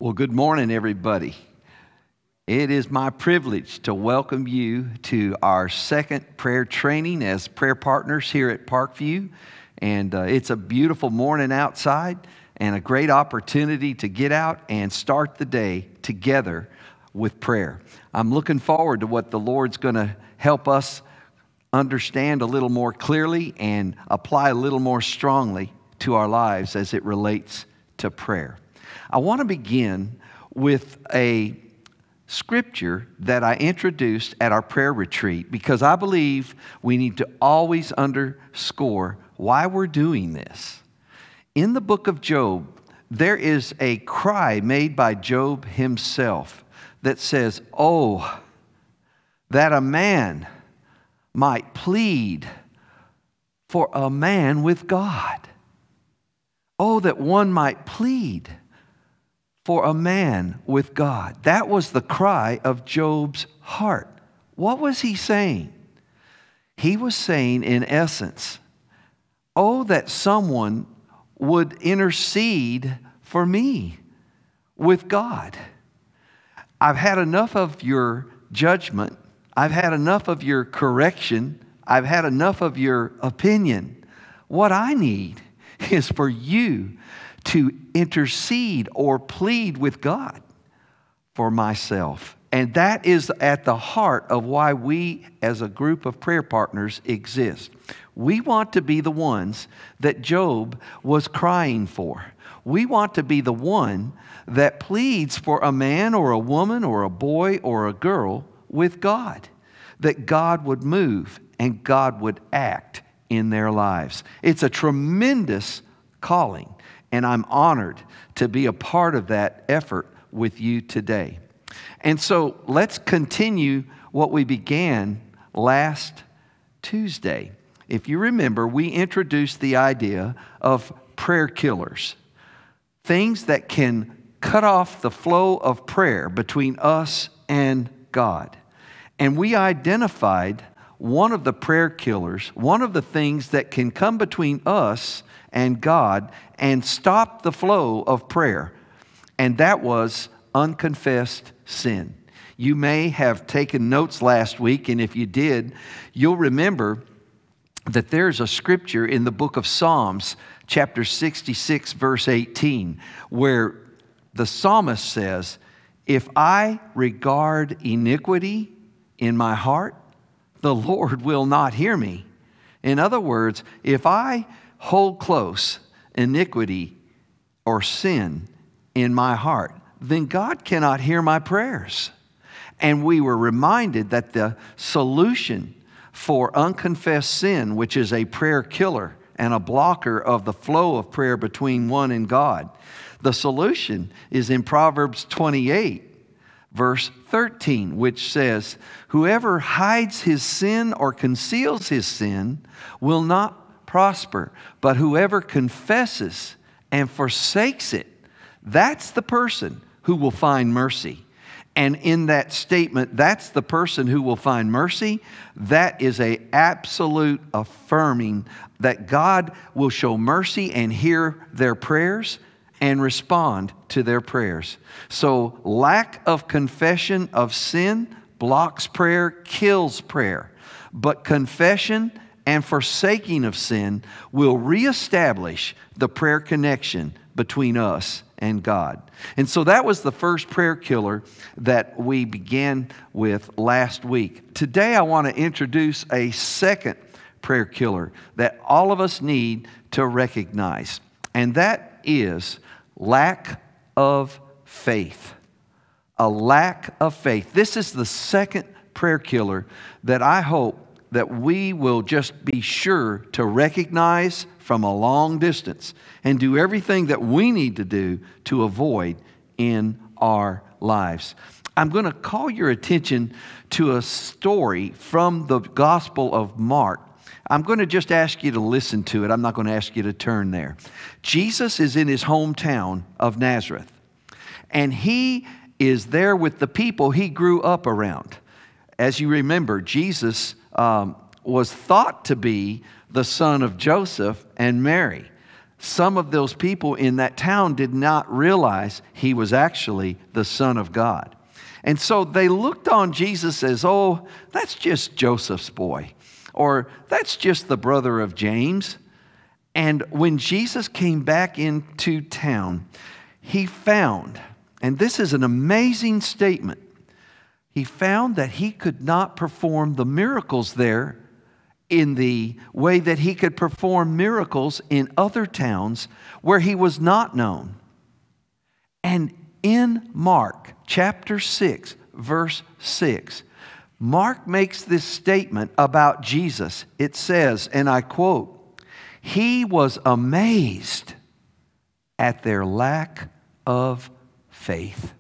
Well, good morning, everybody. It is my privilege to welcome you to our second prayer training as prayer partners here at Parkview. And it's a beautiful morning outside and a great opportunity to get out and start the day together with prayer. I'm looking forward to what the Lord's going to help us understand a little more clearly and apply a little more strongly to our lives as it relates to prayer. I want to begin with a scripture that I introduced at our prayer retreat because I believe we need to always underscore why we're doing this. In the book of Job, there is a cry made by Job himself that says, "Oh, that a man might plead for a man with God. Oh, that one might plead for a man with God." That was the cry of Job's heart. What was he saying? He was saying, in essence, oh, that someone would intercede for me with God. I've had enough of your judgment. I've had enough of your correction. I've had enough of your opinion. What I need is for you to intercede or plead with God for myself. And that is at the heart of why we as a group of prayer partners exist. We want to be the ones that Job was crying for. We want to be the one that pleads for a man or a woman or a boy or a girl with God, that God would move and God would act in their lives. It's a tremendous calling, and I'm honored to be a part of that effort with you today. And so let's continue what we began last Tuesday. If you remember, we introduced the idea of prayer killers, things that can cut off the flow of prayer between us and God. And we identified one of the prayer killers, one of the things that can come between us and God and stop the flow of prayer. And that was unconfessed sin. You may have taken notes last week, and if you did, you'll remember that there's a scripture in the book of Psalms, chapter 66, verse 18, where the psalmist says, "If I regard iniquity in my heart, the Lord will not hear me." In other words, if I hold close iniquity or sin in my heart, then God cannot hear my prayers. And we were reminded that the solution for unconfessed sin, which is a prayer killer and a blocker of the flow of prayer between one and God, the solution is in Proverbs 28, verse 13, which says, "Whoever hides his sin or conceals his sin will not prosper, but whoever confesses and forsakes it, that's the person who will find mercy." And in that statement, that's the person who will find mercy, that is an absolute affirming that God will show mercy and hear their prayers and respond to their prayers. So lack of confession of sin blocks prayer, kills prayer. But confession and forsaking of sin will reestablish the prayer connection between us and God. And so that was the first prayer killer that we began with last week. Today I want to introduce a second prayer killer that all of us need to recognize, and that is lack of faith. A lack of faith. This is the second prayer killer that I hope that we will just be sure to recognize from a long distance and do everything that we need to do to avoid in our lives. I'm going to call your attention to a story from the Gospel of Mark. I'm going to just ask you to listen to it. I'm not going to ask you to turn there. Jesus is in his hometown of Nazareth, and he is there with the people he grew up around. As you remember, Jesus was thought to be the son of Joseph and Mary. some of those people in that town did not realize he was actually the Son of God. And so they looked on Jesus as, oh, that's just Joseph's boy, or that's just the brother of James. And when Jesus came back into town, he found, and this is an amazing statement, he found that he could not perform the miracles there in the way that he could perform miracles in other towns where he was not known. And in Mark chapter 6, verse 6, Mark makes this statement about Jesus. It says, and I quote, "He was amazed at their lack of faith."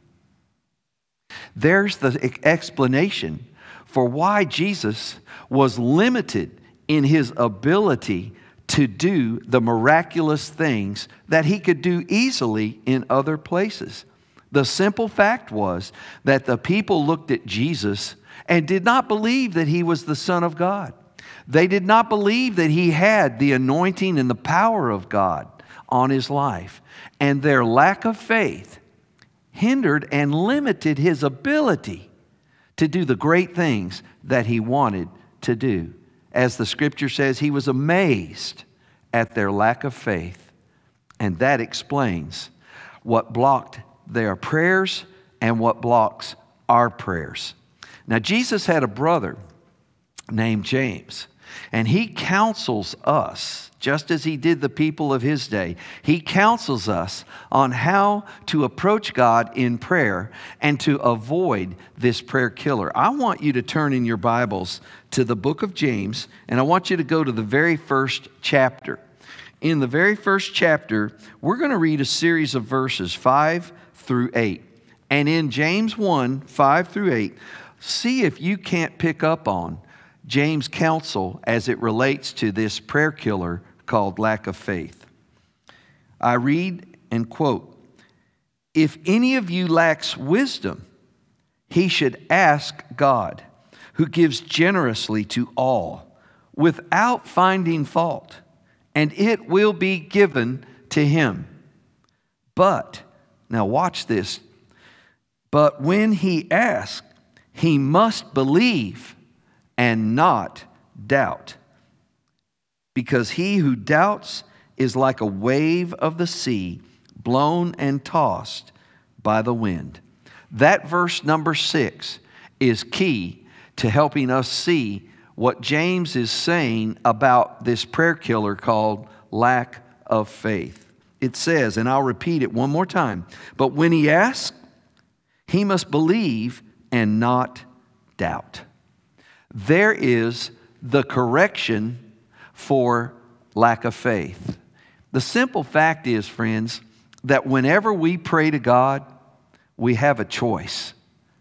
There's the explanation for why Jesus was limited in his ability to do the miraculous things that he could do easily in other places. The simple fact was that the people looked at Jesus and did not believe that he was the Son of God. They did not believe that he had the anointing and the power of God on his life. And their lack of faith hindered and limited his ability to do the great things that he wanted to do. As the scripture says, he was amazed at their lack of faith. And that explains what blocked their prayers and what blocks our prayers. Now, Jesus had a brother named James, and he counsels us, just as he did the people of his day. He counsels us on how to approach God in prayer and to avoid this prayer killer. I want you to turn in your Bibles to the book of James, and I want you to go to the very first chapter. In the very first chapter, we're going to read a series of verses 5 through 8. And in James 1, 5 through 8, see if you can't pick up on James' counsel as it relates to this prayer killer called lack of faith. I read and quote, "If any of you lacks wisdom, he should ask God, who gives generously to all, without finding fault, and it will be given to him. But," now watch this, "but when he asks, he must believe and not doubt. Because he who doubts is like a wave of the sea, blown and tossed by the wind." That verse number 6 is key to helping us see what James is saying about this prayer killer called lack of faith. It says, and I'll repeat it one more time, "But when he asks, he must believe and not doubt." There is the correction for lack of faith. The simple fact is, friends, that whenever we pray to God, we have a choice.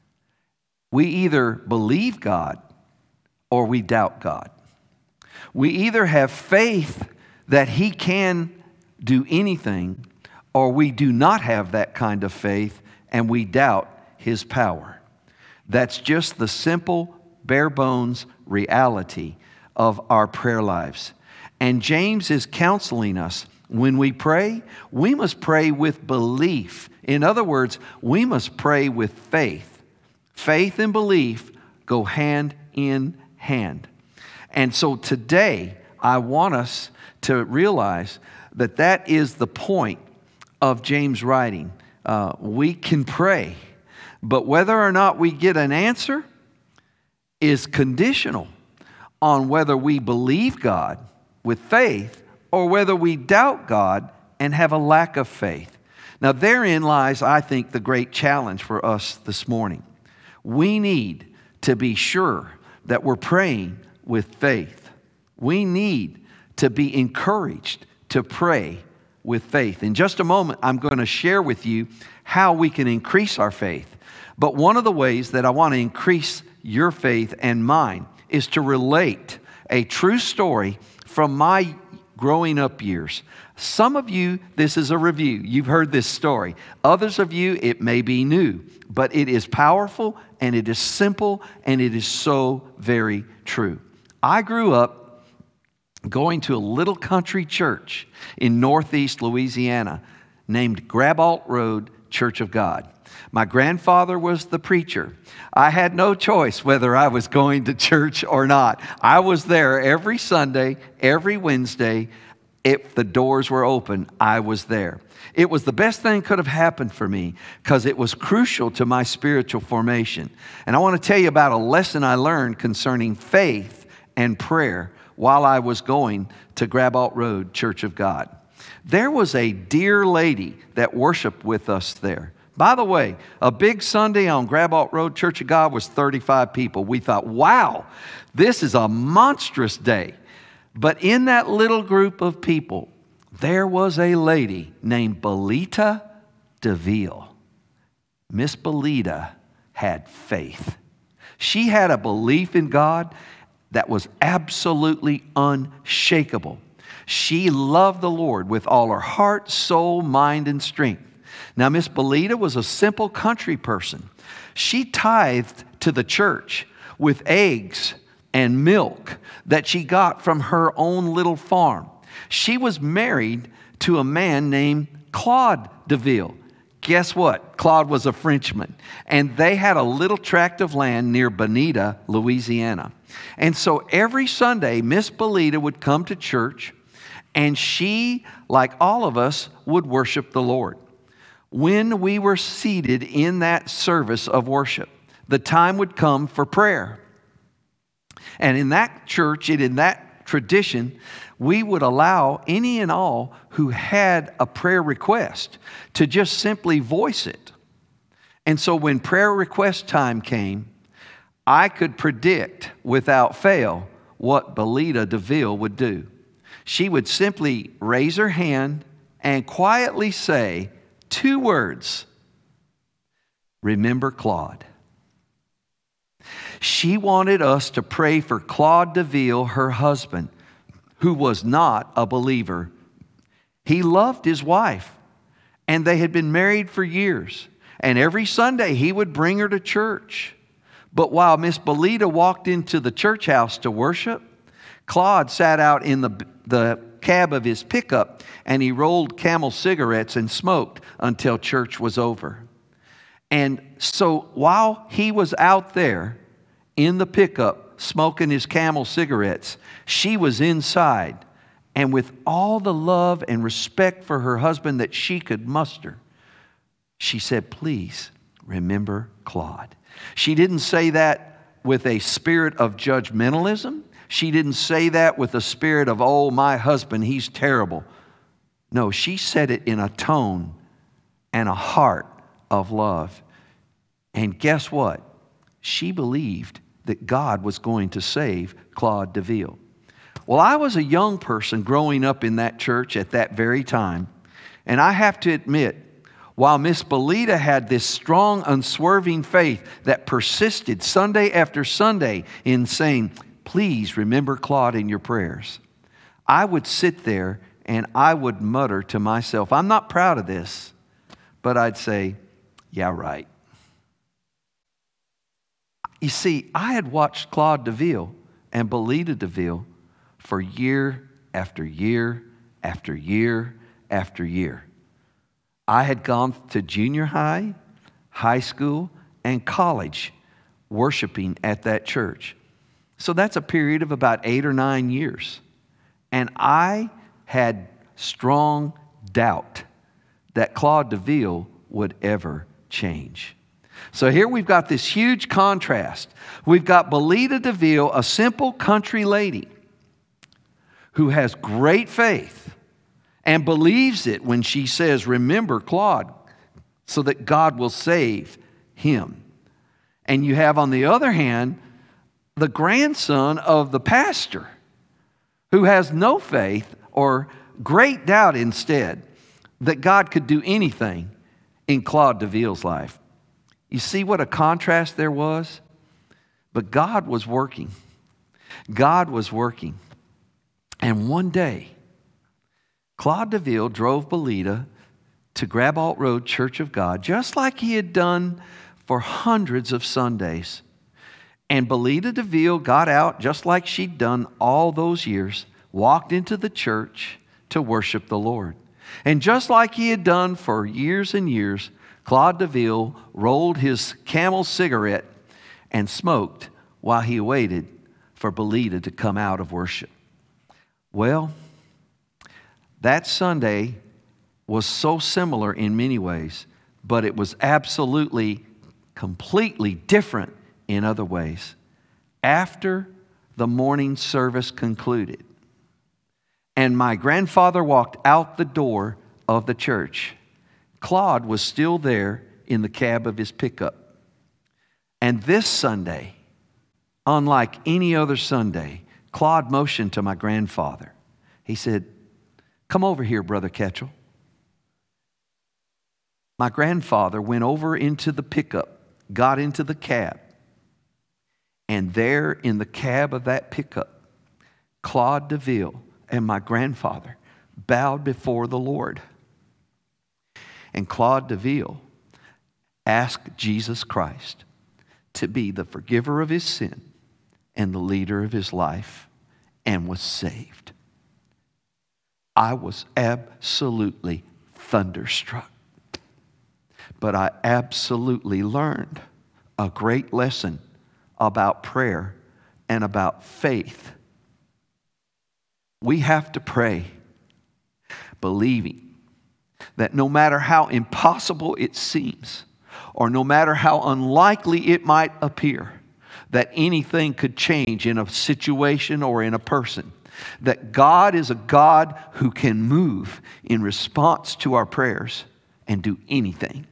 We either believe God or we doubt God. We either have faith that he can do anything, or we do not have that kind of faith and we doubt his power. That's just the simple, bare bones reality of our prayer lives. And James is counseling us. When we pray, we must pray with belief. In other words, we must pray with faith. Faith and belief go hand in hand. And so today, I want us to realize that that is the point of James' writing. We can pray, but whether or not we get an answer is conditional on whether we believe God with faith or whether we doubt God and have a lack of faith. Now, therein lies, I think, the great challenge for us this morning. We need to be sure that we're praying with faith. We need to be encouraged to pray with faith. In just a moment, I'm going to share with you how we can increase our faith. But one of the ways that I want to increase your faith and mine is to relate a true story from my growing up years. Some of you, this is a review. You've heard this story. Others of you, it may be new, but it is powerful and it is simple and it is so very true. I grew up going to a little country church in northeast Louisiana named Grabault Road Church of God. My grandfather was the preacher. I had no choice whether I was going to church or not. I was there every Sunday, every Wednesday. If the doors were open, I was there. It was the best thing could have happened for me because it was crucial to my spiritual formation. And I want to tell you about a lesson I learned concerning faith and prayer while I was going to Grabault Road Church of God. There was a dear lady that worshiped with us there. By the way, a big Sunday on Grabault Road Church of God was 35 people. We thought, wow, this is a monstrous day. But in that little group of people, there was a lady named Belita DeVille. Miss Belita had faith. She had a belief in God that was absolutely unshakable. She loved the Lord with all her heart, soul, mind, and strength. Now, Miss Belita was a simple country person. She tithed to the church with eggs and milk that she got from her own little farm. She was married to a man named Claude DeVille. Guess what? Claude was a Frenchman. And they had a little tract of land near Bonita, Louisiana. And so every Sunday, Miss Belita would come to church, and she, like all of us, would worship the Lord. When we were seated in that service of worship, the time would come for prayer. And in that church and in that tradition, we would allow any and all who had a prayer request to just simply voice it. And so when prayer request time came, I could predict without fail what Belita DeVille would do. She would simply raise her hand and quietly say 2 words: remember Claude. She wanted us to pray for Claude DeVille, her husband, who was not a believer. He loved his wife, and they had been married for years. And every Sunday he would bring her to church. But while Miss Belita walked into the church house to worship, Claude sat out in the cab of his pickup, and he rolled Camel cigarettes and smoked until church was over. And so while he was out there in the pickup smoking his Camel cigarettes, she was inside, and with all the love and respect for her husband that she could muster, she said, please remember Claude. She didn't say that with a spirit of judgmentalism. She didn't say that with a spirit of, oh, my husband, he's terrible. No, she said it in a tone and a heart of love. And guess what? She believed that God was going to save Claude DeVille. Well, I was a young person growing up in that church at that very time. And I have to admit, while Miss Belita had this strong, unswerving faith that persisted Sunday after Sunday in saying, please remember Claude in your prayers, I would sit there and I would mutter to myself, I'm not proud of this, but I'd say, yeah, right. You see, I had watched Claude DeVille and Belita DeVille for year after year after year after year. I had gone to junior high, high school, and college worshiping at that church. So that's a period of about 8 or 9 years. And I had strong doubt that Claude DeVille would ever change. So here we've got this huge contrast. We've got Belita DeVille, a simple country lady who has great faith and believes it when she says, remember Claude, so that God will save him. And you have, on the other hand, the grandson of the pastor who has no faith or great doubt instead that God could do anything in Claude DeVille's life. You see what a contrast there was? But God was working. God was working. And one day, Claude DeVille drove Belita to Grabault Road Church of God, just like he had done for hundreds of Sundays. And Belita DeVille got out, just like she'd done all those years, walked into the church to worship the Lord. And just like he had done for years and years, Claude DeVille rolled his Camel cigarette and smoked while he waited for Belita to come out of worship. Well, that Sunday was so similar in many ways, but it was absolutely, completely different in other ways. After the morning service concluded, and my grandfather walked out the door of the church, Claude was still there in the cab of his pickup. And this Sunday, unlike any other Sunday, Claude motioned to my grandfather. He said, "Come over here, Brother Ketchell." My grandfather went over into the pickup, got into the cab, and there in the cab of that pickup, Claude DeVille and my grandfather bowed before the Lord. And Claude DeVille asked Jesus Christ to be the forgiver of his sin and the leader of his life, and was saved. I was absolutely thunderstruck. But I absolutely learned a great lesson about prayer and about faith. We have to pray believing that no matter how impossible it seems, or no matter how unlikely it might appear, that anything could change in a situation or in a person, that God is a God who can move in response to our prayers and do anything.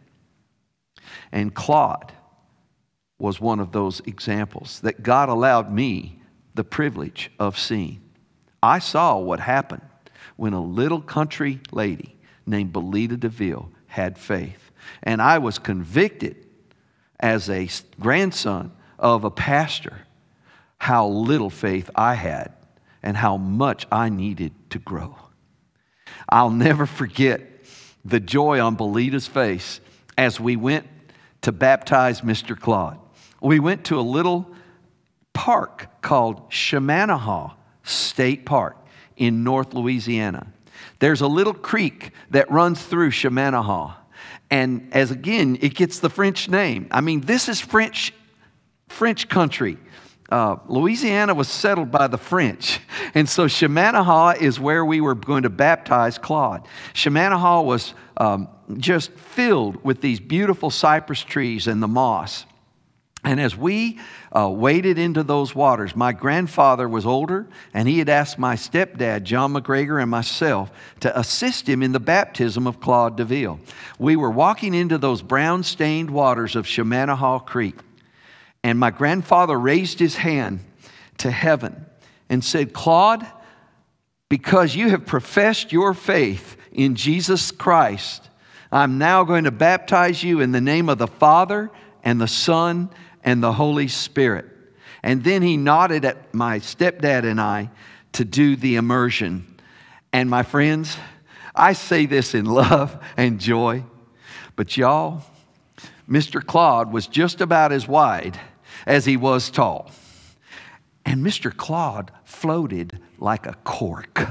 And Claude was one of those examples that God allowed me the privilege of seeing. I saw what happened when a little country lady named Belita DeVille had faith. And I was convicted as a grandson of a pastor how little faith I had and how much I needed to grow. I'll never forget the joy on Belita's face as we went to baptize Mr. Claude. We went to a little park called Shamanahaw State Park in North Louisiana. There's a little creek that runs through Shamanahaw. And as again, it gets the French name. I mean, this is French country. Louisiana was settled by the French. And so Shamanahaw is where we were going to baptize Claude. Shamanahaw was just filled with these beautiful cypress trees and the moss. And as we waded into those waters, my grandfather was older, and he had asked my stepdad, John McGregor, and myself to assist him in the baptism of Claude DeVille. We were walking into those brown-stained waters of Shamanahaw Creek, and my grandfather raised his hand to heaven and said, "Claude, because you have professed your faith in Jesus Christ, I'm now going to baptize you in the name of the Father and the Son and the Holy Spirit." And then he nodded at my stepdad and I to do the immersion. And my friends, I say this in love and joy, but y'all, Mr. Claude was just about as wide as he was tall. And Mr. Claude floated like a cork.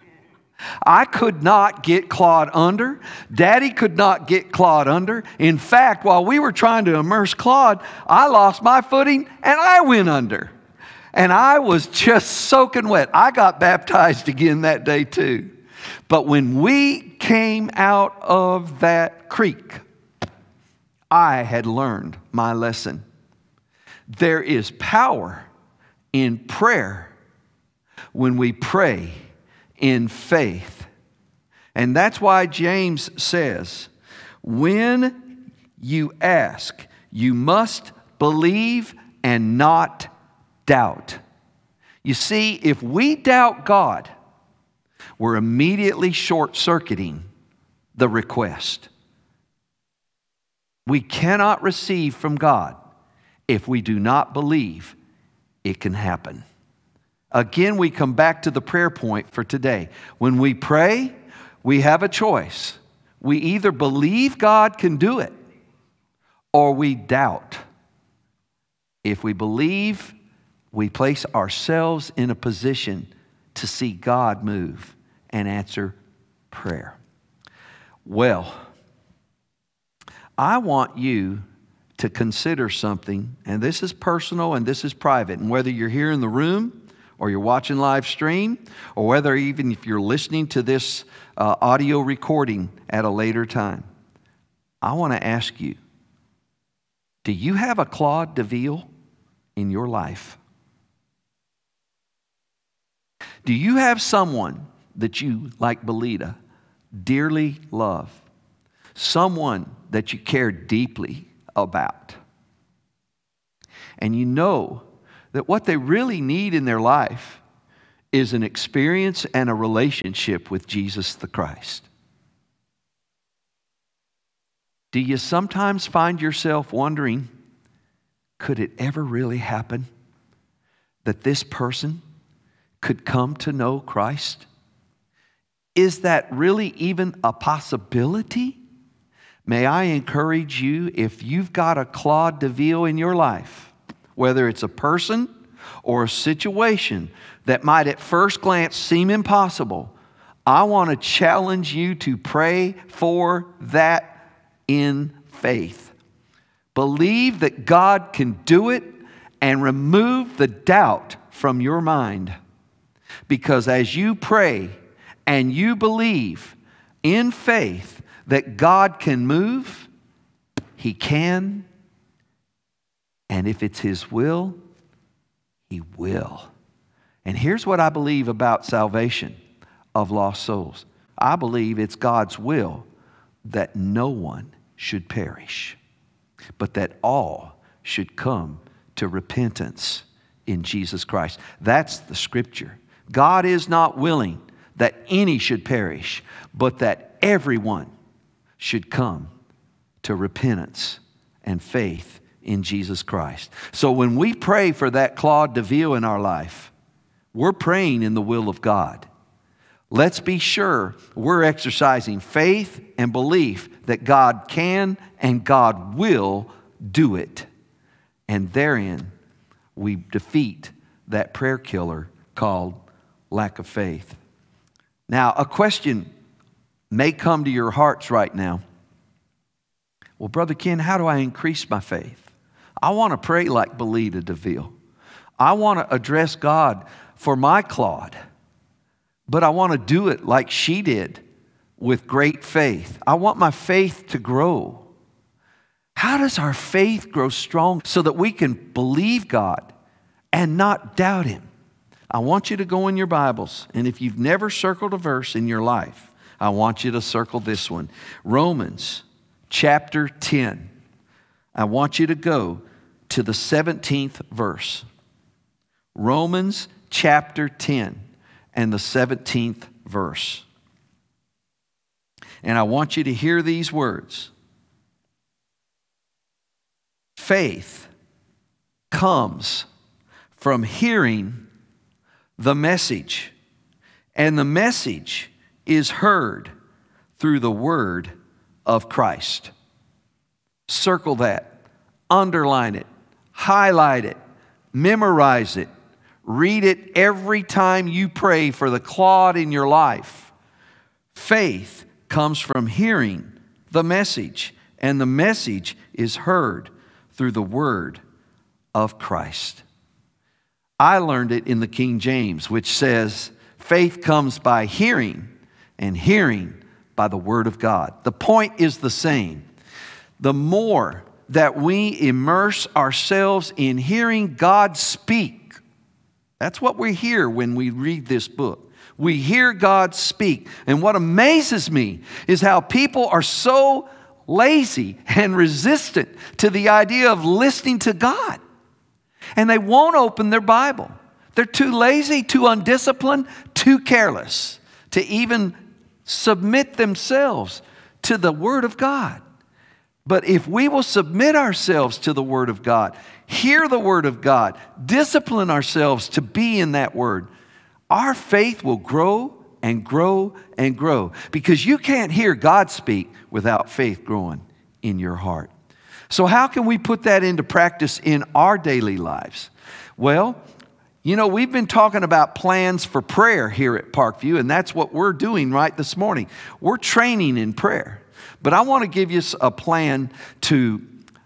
I could not get Claude under. Daddy could not get Claude under. In fact, while we were trying to immerse Claude, I lost my footing and I went under. And I was just soaking wet. I got baptized again that day too. But when we came out of that creek, I had learned my lesson. There is power in prayer when we pray in faith. And that's why James says, when you ask, you must believe and not doubt. You see, if we doubt God, we're immediately short-circuiting the request. We cannot receive from God if we do not believe it can happen. Again, we come back to the prayer point for today. When we pray, we have a choice. We either believe God can do it or we doubt. If we believe, we place ourselves in a position to see God move and answer prayer? Well, I want you to consider something, and this is personal and this is private, and whether you're here in the room or you're watching live stream, or whether even if you're listening to this audio recording at a later time, I want to ask you, do you have a Claude DeVille in your life? Do you have someone that you, like Belita, dearly love? Someone that you care deeply about? And you know that what they really need in their life is an experience and a relationship with Jesus the Christ. Do you sometimes find yourself wondering, could it ever really happen that this person could come to know Christ? Is that really even a possibility? May I encourage you, if you've got a Claude DeVille in your life, whether it's a person or a situation that might at first glance seem impossible, I want to challenge you to pray for that in faith. Believe that God can do it and remove the doubt from your mind. Because as you pray and you believe in faith that God can move, He can. And if it's His will, He will. And here's what I believe about salvation of lost souls. I believe it's God's will that no one should perish, but that all should come to repentance in Jesus Christ. That's the Scripture. God is not willing that any should perish, but that everyone should come to repentance and faith in Jesus Christ. So when we pray for that Claude DeVille in our life, we're praying in the will of God. Let's be sure we're exercising faith and belief that God can and God will do it. And therein, we defeat that prayer killer called lack of faith. Now, a question may come to your hearts right now. Well, Brother Ken, how do I increase my faith? I want to pray like Belita DeVille. I want to address God for my Claude, but I want to do it like she did with great faith. I want my faith to grow. How does our faith grow strong so that we can believe God and not doubt Him? I want you to go in your Bibles, and if you've never circled a verse in your life, I want you to circle this one. Romans chapter 10. I want you to go to the 17th verse. Romans chapter 10 and the 17th verse. And I want you to hear these words. Faith comes from hearing the message, and the message is heard through the word of Christ. Circle that, underline it, highlight it, memorize it, read it every time you pray for the Claude in your life. Faith comes from hearing the message, and the message is heard through the word of Christ. I learned it in the King James, which says, faith comes by hearing, and hearing by the word of God. The point is the same. The more that we immerse ourselves in hearing God speak, that's what we hear when we read this book. We hear God speak. And what amazes me is how people are so lazy and resistant to the idea of listening to God. And they won't open their Bible. They're too lazy, too undisciplined, too careless to even submit themselves to the Word of God. But if we will submit ourselves to the Word of God, hear the Word of God, discipline ourselves to be in that Word, our faith will grow and grow and grow. Because you can't hear God speak without faith growing in your heart. So how can we put that into practice in our daily lives? Well, You know, we've been talking about plans for prayer here at Parkview, and that's what we're doing right this morning. We're training in prayer. But I want to give you a plan to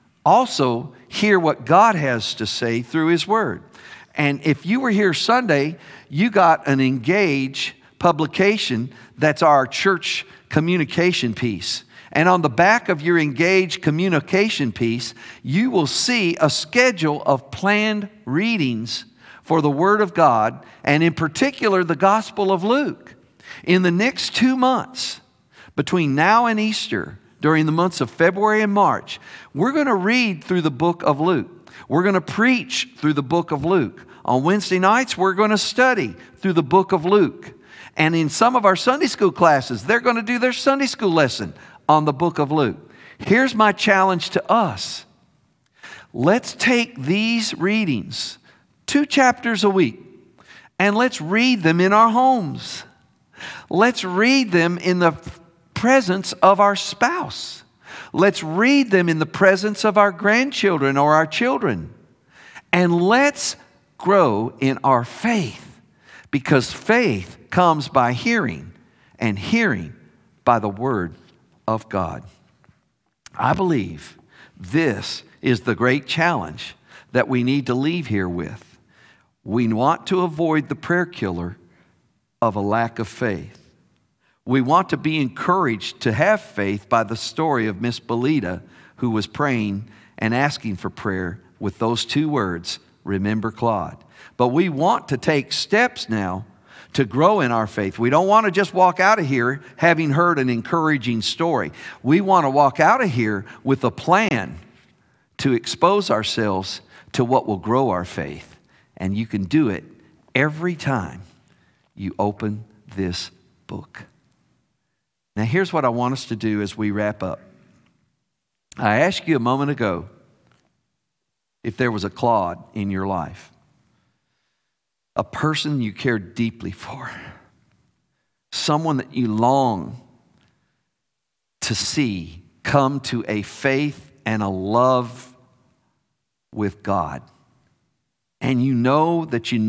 also hear what God has to say through His Word. And if you were here Sunday, you got an Engage publication that's our church communication piece. And on the back of your Engage communication piece, you will see a schedule of planned readings for the Word of God, and in particular, the Gospel of Luke. In the next 2 months, between now and Easter, during the months of February and March, we're going to read through the book of Luke. We're going to preach through the book of Luke. On Wednesday nights, we're going to study through the book of Luke. And in some of our Sunday school classes, they're going to do their Sunday school lesson on the book of Luke. Here's my challenge to us. Let's take these readings, 2 chapters a week, and let's read them in our homes. Let's read them in the presence of our spouse. Let's read them in the presence of our grandchildren or our children. And let's grow in our faith, because faith comes by hearing, and hearing by the Word of God. I believe this is the great challenge that we need to leave here with. We want to avoid the prayer killer of a lack of faith. We want to be encouraged to have faith by the story of Miss Belita, who was praying and asking for prayer with those 2 words, remember Claude. But we want to take steps now to grow in our faith. We don't want to just walk out of here having heard an encouraging story. We want to walk out of here with a plan to expose ourselves to what will grow our faith. And you can do it every time you open this book. Now, here's what I want us to do as we wrap up. I asked you a moment ago if there was a Claude in your life, a person you care deeply for, someone that you long to see come to a faith and a love with God. And you know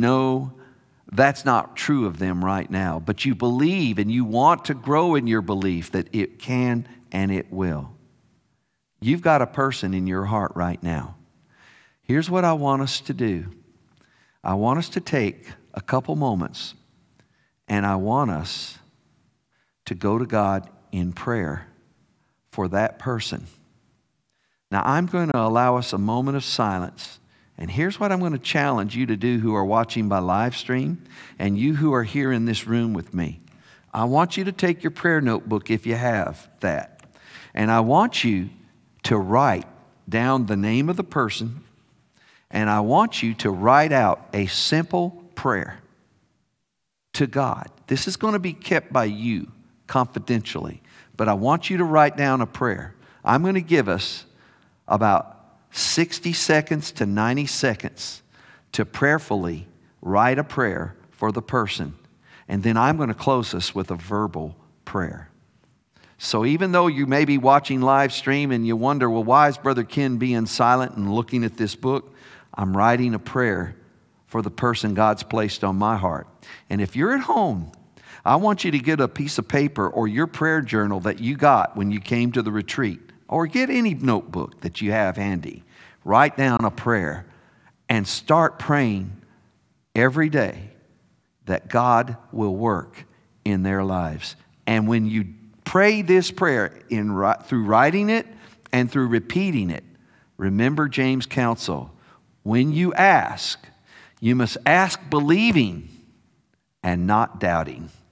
that's not true of them right now, but you believe and you want to grow in your belief that it can and it will. You've got a person in your heart right now. Here's what I want us to do. I want us to take a couple moments, and I want us to go to God in prayer for that person. Now, I'm going to allow us a moment of silence. And here's what I'm going to challenge you to do who are watching by live stream and you who are here in this room with me. I want you to take your prayer notebook if you have that. And I want you to write down the name of the person, and I want you to write out a simple prayer to God. This is going to be kept by you confidentially, but I want you to write down a prayer. I'm going to give us about 60 seconds to 90 seconds to prayerfully write a prayer for the person. And then I'm going to close us with a verbal prayer. So even though you may be watching live stream and you wonder, well, why is Brother Ken being silent and looking at this book? I'm writing a prayer for the person God's placed on my heart. And if you're at home, I want you to get a piece of paper or your prayer journal that you got when you came to the retreat, or get any notebook that you have handy. Write down a prayer and start praying every day that God will work in their lives. And when you pray this prayer through writing it and through repeating it, remember James' counsel. When you ask, you must ask believing and not doubting.